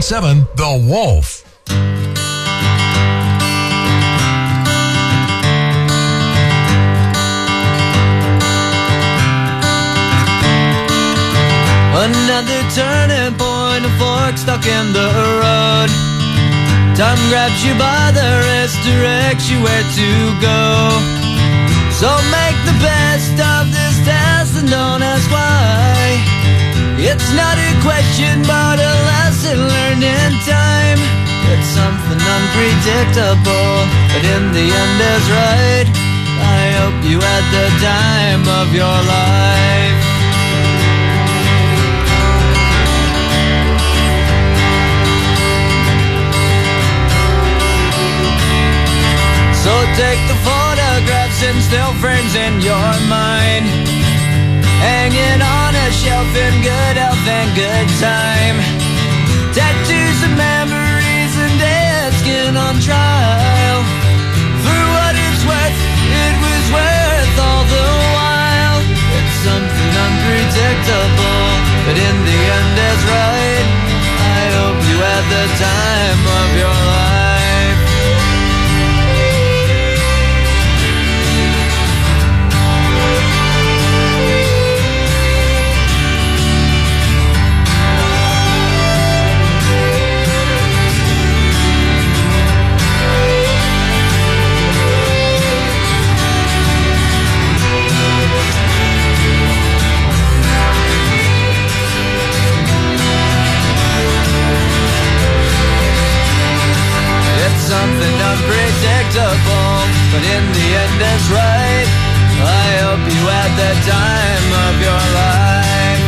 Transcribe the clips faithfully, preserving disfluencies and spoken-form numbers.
point seven The Wolf. Another turning point, a fork stuck in the road. Time grabs you by the wrist, directs you where to go. So make the best of this test and don't ask why. It's not a question but a lesson learned in time. It's something unpredictable, but in the end is right. I hope you had the time of your life. So take the photographs and still frames in your mind, hanging on a shelf in good health and good time. Tattoos of memories and dead skin on trial. For what it's worth, it was worth all the while. It's something unpredictable, but in the end is right. I hope you had the time of your life. Something unpredictable, but in the end is right. I hope you had the time of your life.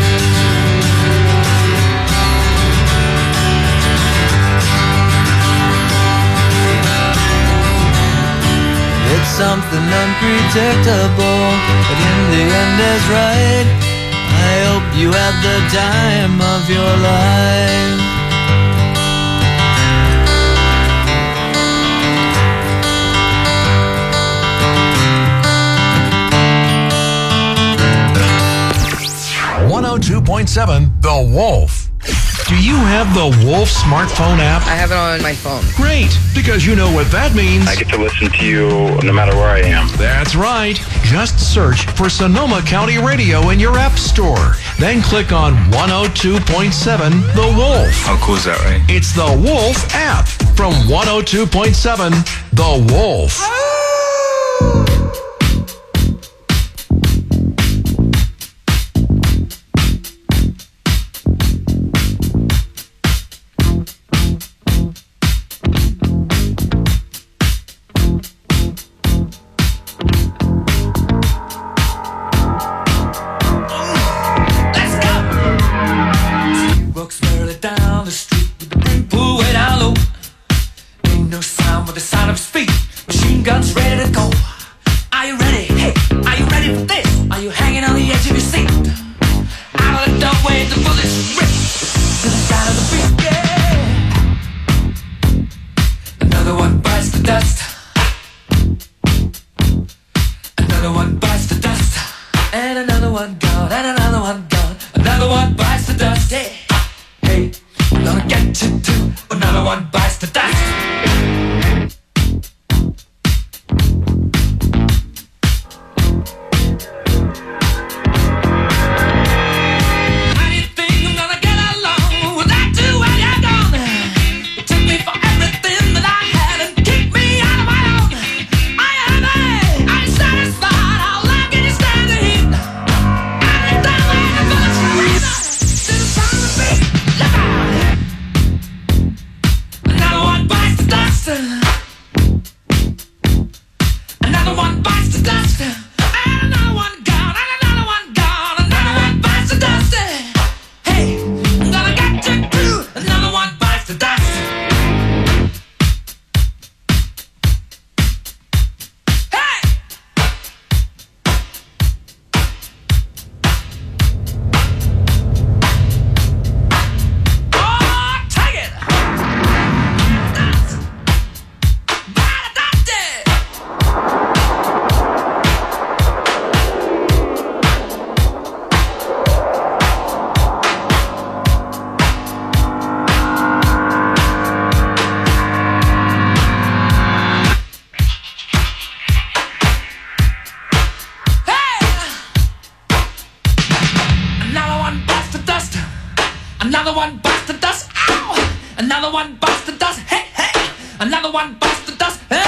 It's something unpredictable, but in the end is right. I hope you had the time of your life. one oh two point seven The Wolf. Do you have the Wolf smartphone app? I have it on my phone. Great, because you know what that means. I get to listen to you no matter where I am. That's right. Just search for Sonoma County Radio in your app store. Then click on one oh two point seven The Wolf. How cool is that, right? It's the Wolf app from one oh two point seven The Wolf. another one bites the dust. Hey,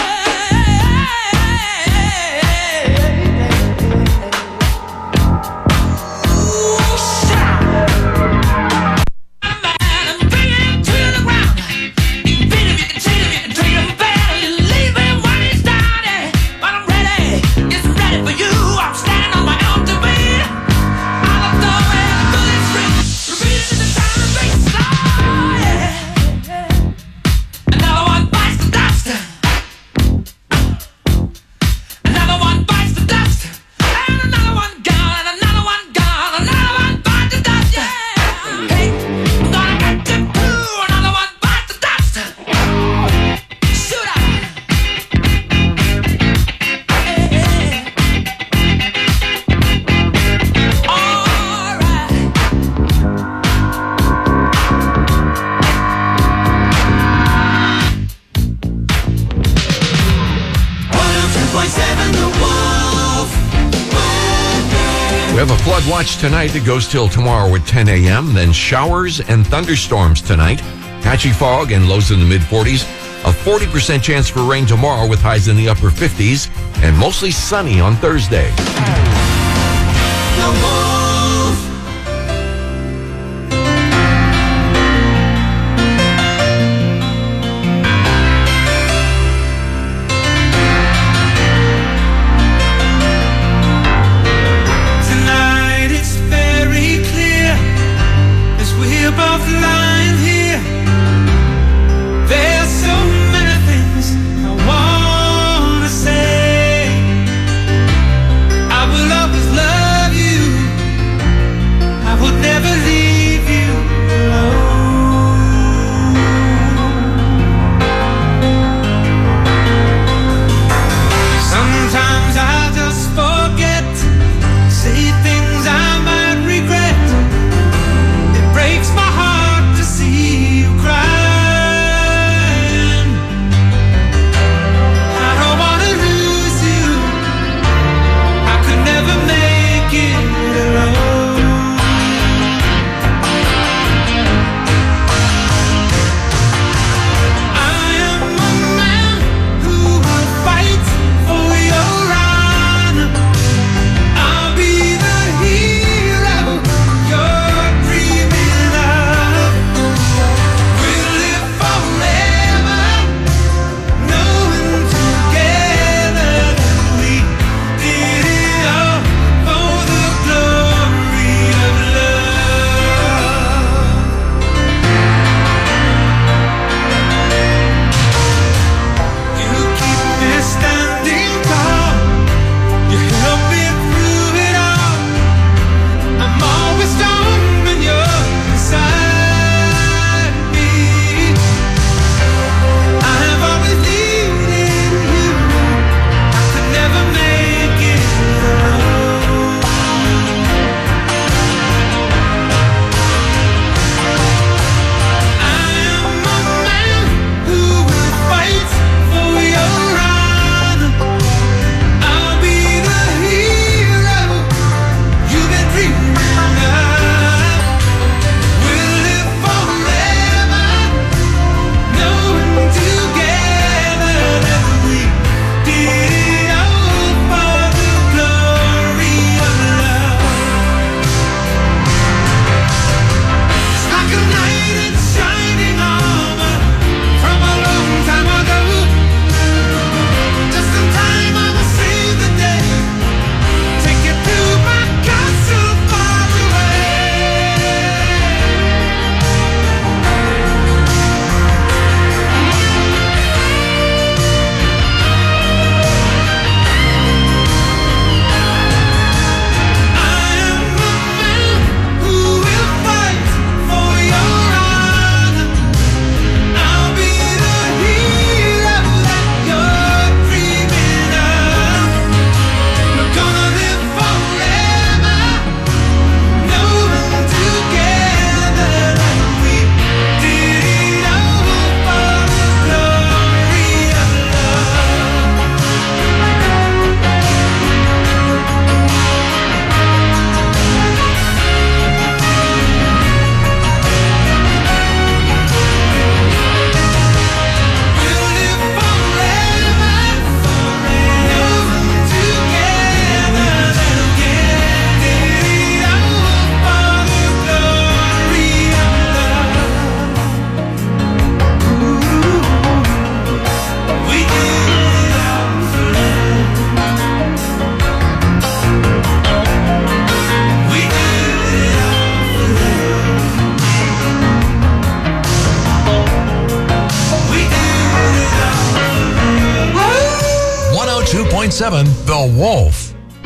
We have a flood watch tonight that goes till tomorrow at ten a.m. Then showers and thunderstorms tonight. Patchy fog and lows in the mid forties. A forty percent chance for rain tomorrow with highs in the upper fifties. And mostly sunny on Thursday. The Wolf. Tonight it's very clear as we're both lying here. There's so many things I wanna say. I will always love you two point seven The Wolf.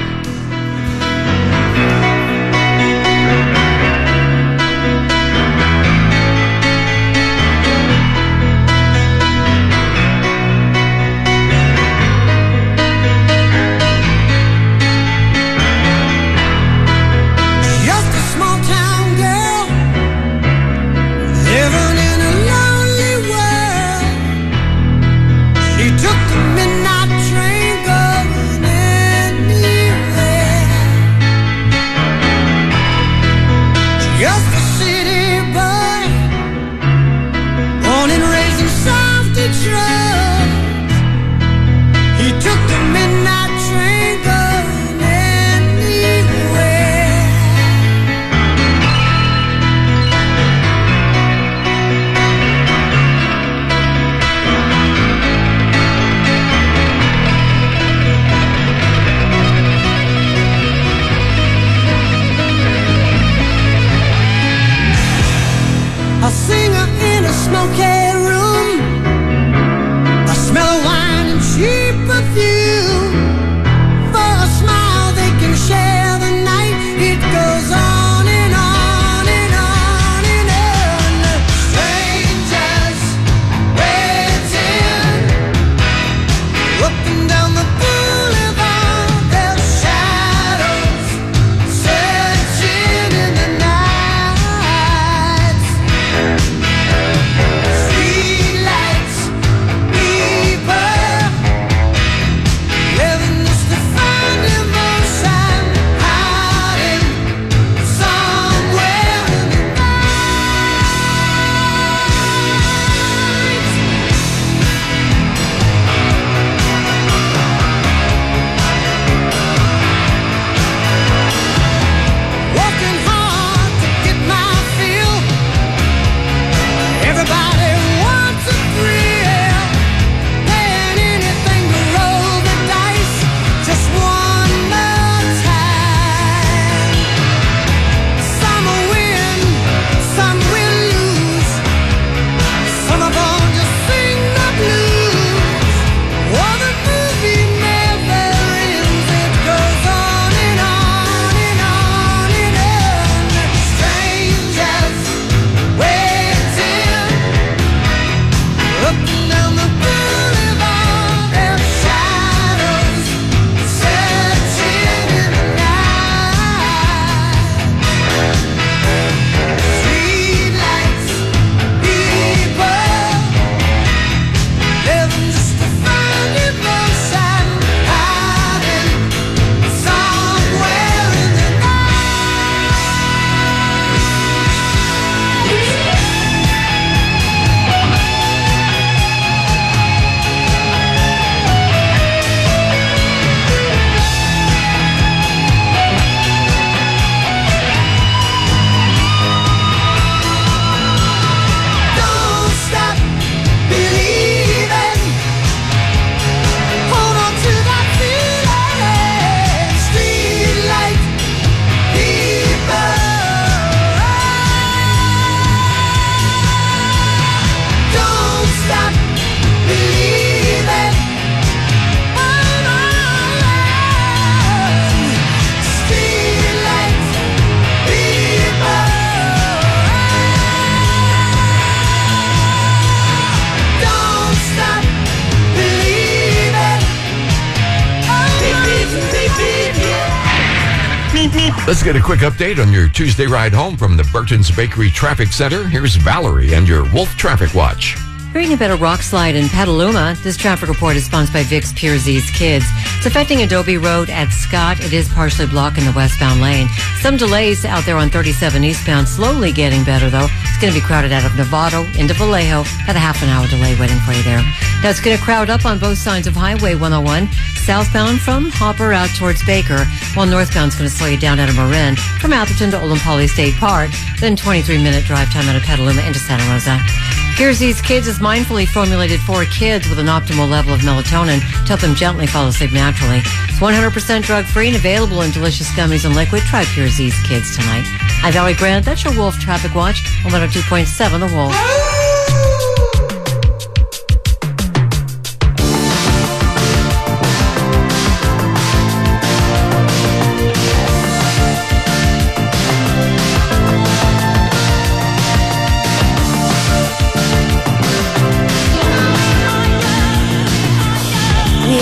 Let's get a quick update on your Tuesday ride home from the Burton's Bakery Traffic Center. Here's Valerie and your Wolf Traffic Watch. Hearing about a rock slide in Petaluma, this traffic report is sponsored by Vic's Pierzie's Kids. It's affecting Adobe Road at Scott. It is partially blocked in the westbound lane. Some delays out there on thirty-seven eastbound. Slowly getting better, though. It's going to be crowded out of Novato into Vallejo. Got a half an hour delay waiting for you there. Now it's going to crowd up on both sides of Highway one oh one. Southbound from Hopper out towards Baker, while northbound's going to slow you down out of Marin from Atherton to Old Poly State Park. Then twenty-three minute drive time out of Petaluma into Santa Rosa. Pierzie's Kids is mindfully formulated for kids with an optimal level of melatonin to help them gently fall asleep naturally. It's one hundred percent drug-free and available in delicious gummies and liquid. Try Pierzie's Kids tonight. I'm Valerie Grant. That's your Wolf Traffic Watch on one oh two point seven The Wolf.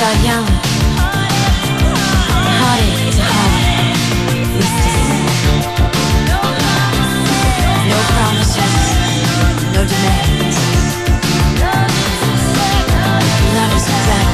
are young. Heartache to heartache. We stand. No promises, no demands. Love is a battle.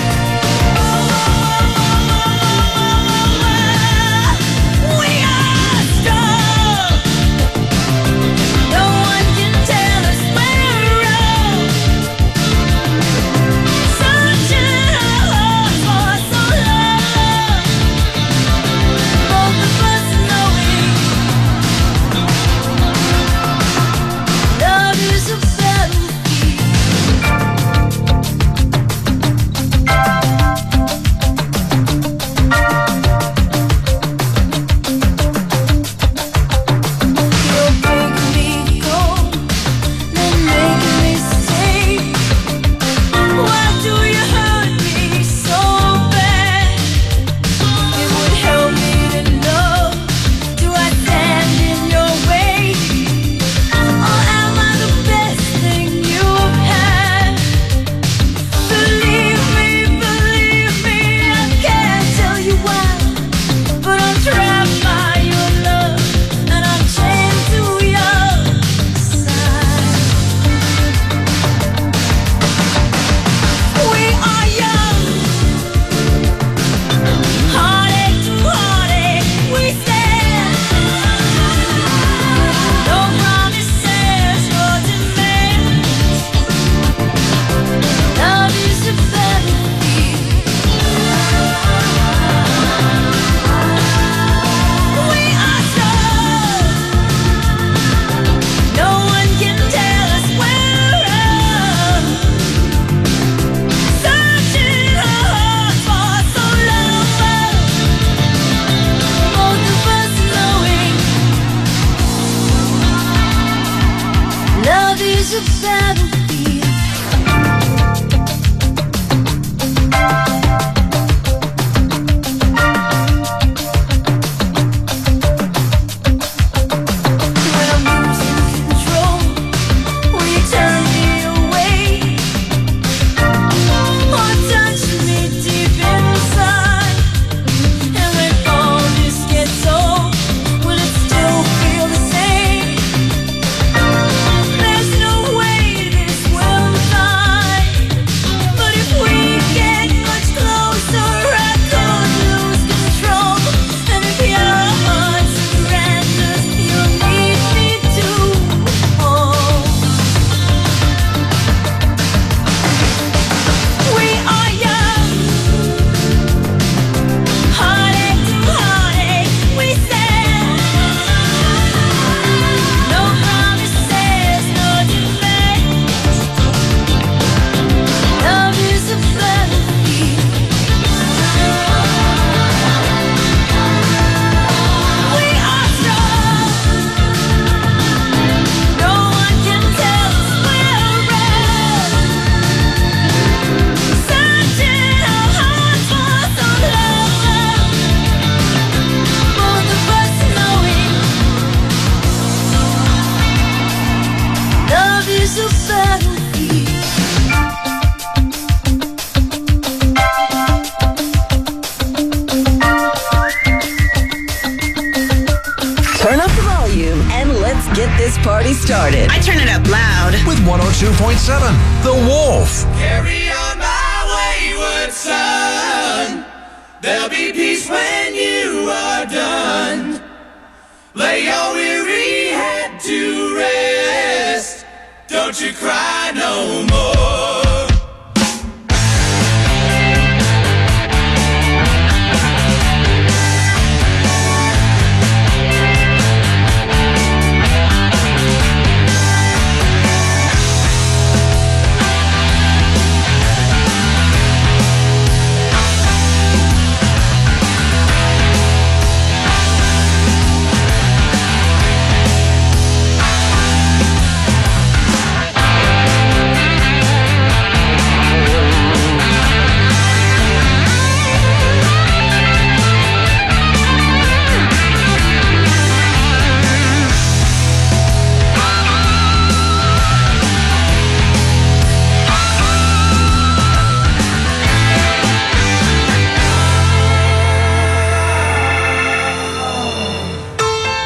Started. I turn it up loud. With one oh two point seven, The Wolf. Carry on my wayward son. There'll be peace when you are done. Lay your weary head to rest. Don't you cry no more.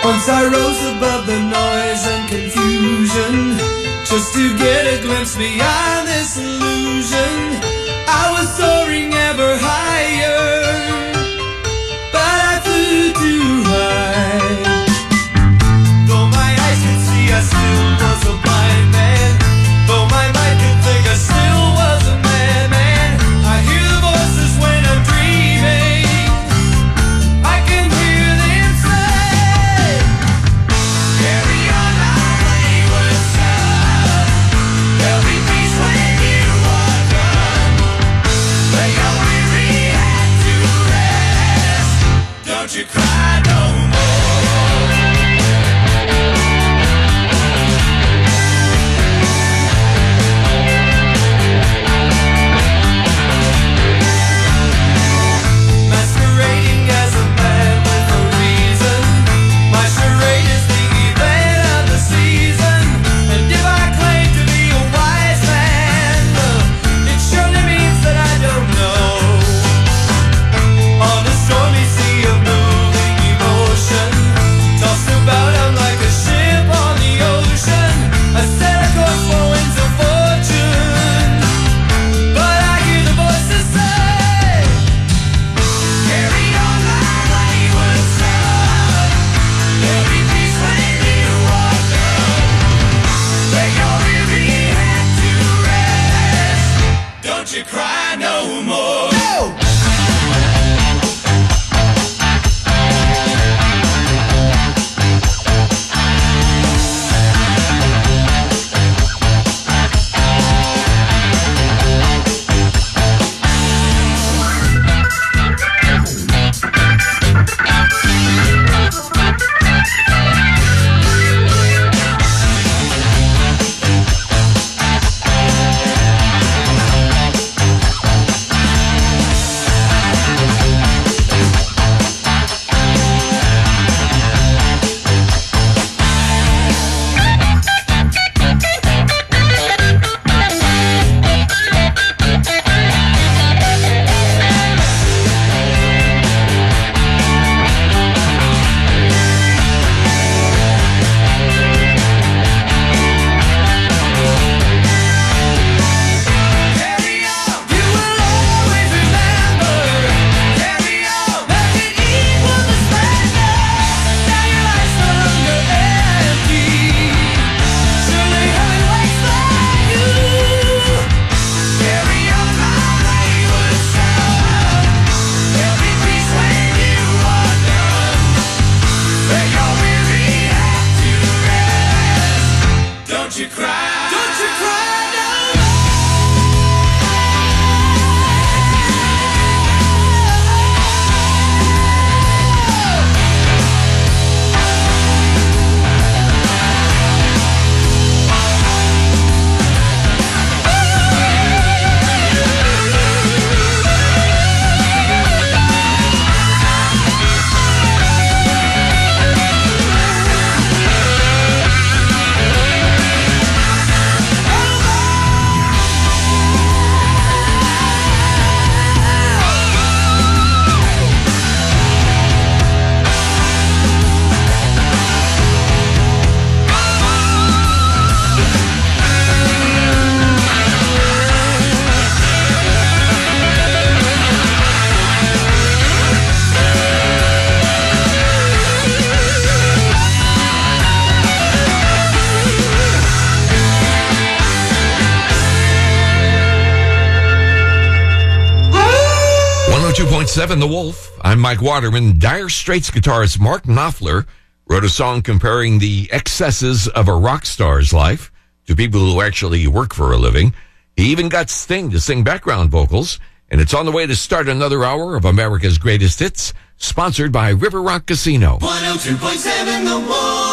Once I rose above the noise and confusion, just to get a glimpse beyond this illusion. I was soaring ever higher, but I flew too high. Though my eyes could see, I still was a blind man. Though my mind could think, I still was a madman. I hear the voices when I'm dreaming. I can hear them say, carry on my wayward son. There'll be peace when you are done. Lay your weary head to rest. Don't you cry no more. Masquerading as a man with a reason. My charade is the event of the season. And if I claim to be a wise man, it surely means that I don't know. On a stormy sea of moving emotion, tossed about I'm like a ship on the ocean. I set a course for winds of fortune, but I hear the voices say, carry on my wayward son. There'll be peace when you are done. Lay your weary head to rest. Don't you cry no more. No! Carry on, you will always remember. Carry on, make it equal the splendor. Now your life's no longer empty. Surely heaven waits for you. Carry on, my wayward son. There'll be peace when you are done. Lay your weary head to rest. Don't you cry. Don't you cry no one oh two point seven The Wolf. I'm Mike Waterman. Dire Straits guitarist Mark Knopfler wrote a song comparing the excesses of a rock star's life to people who actually work for a living. He even got Sting to sing background vocals, and it's on the way to start another hour of America's Greatest Hits, sponsored by River Rock Casino. one oh two point seven The Wolf.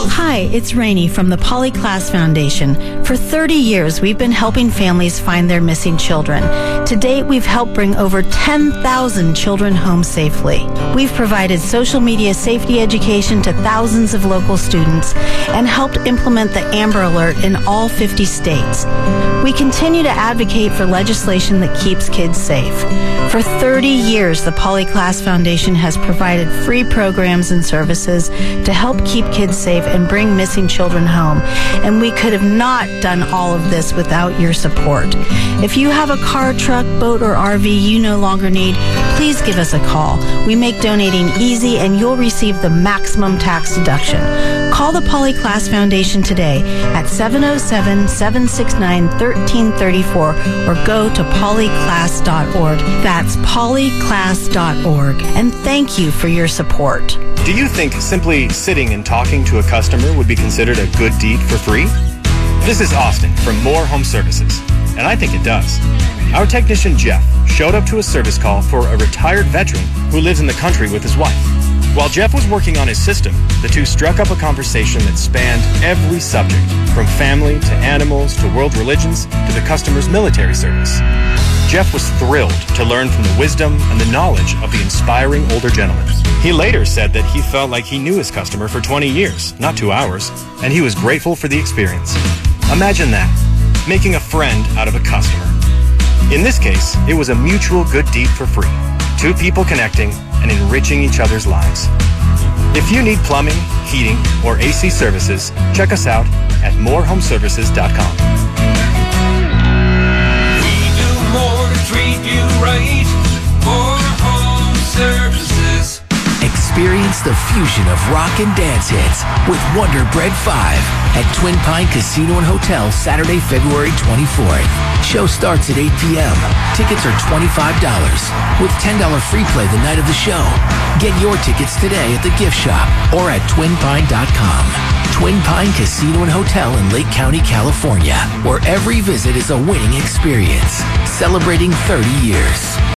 Hi, it's Rainey from the Polyclass Foundation. For thirty years, we've been helping families find their missing children. To date, we've helped bring over ten thousand children home safely. We've provided social media safety education to thousands of local students and helped implement the Amber Alert in all fifty states. We continue to advocate for legislation that keeps kids safe. For thirty years, the Polyclass Foundation has provided free programs and services to help keep kids safe and bring missing children home. And we could have not done all of this without your support. If you have a car, truck, boat, or R V you no longer need, please give us a call. We make donating easy and you'll receive the maximum tax deduction. Call the Polyclass Foundation today at seven oh seven, seven six nine, one three three four or go to polyclass dot org. That's polyclass dot org. And thank you for your support. Do you think simply sitting and talking to a customer would be considered a good deed for free? This is Austin from Moore Home Services, and I think it does. Our technician Jeff showed up to a service call for a retired veteran who lives in the country with his wife. While Jeff was working on his system, the two struck up a conversation that spanned every subject, from family to animals to world religions to the customer's military service. Jeff was thrilled to learn from the wisdom and the knowledge of the inspiring older gentleman. He later said that he felt like he knew his customer for twenty years, not two hours, and he was grateful for the experience. Imagine that, making a friend out of a customer. In this case, it was a mutual good deed for free. Two people connecting and enriching each other's lives. If you need plumbing, heating, or A C services, check us out at more home services dot com. We do more to treat you right. More home services. Experience the fusion of rock and dance hits with Wonder Bread five at Twin Pine Casino and Hotel Saturday, February twenty-fourth. Show starts at eight p.m. Tickets are twenty-five dollars with ten dollars free play the night of the show. Get your tickets today at the gift shop or at twin pine dot com. Twin Pine Casino and Hotel in Lake County, California, where every visit is a winning experience. Celebrating thirty years.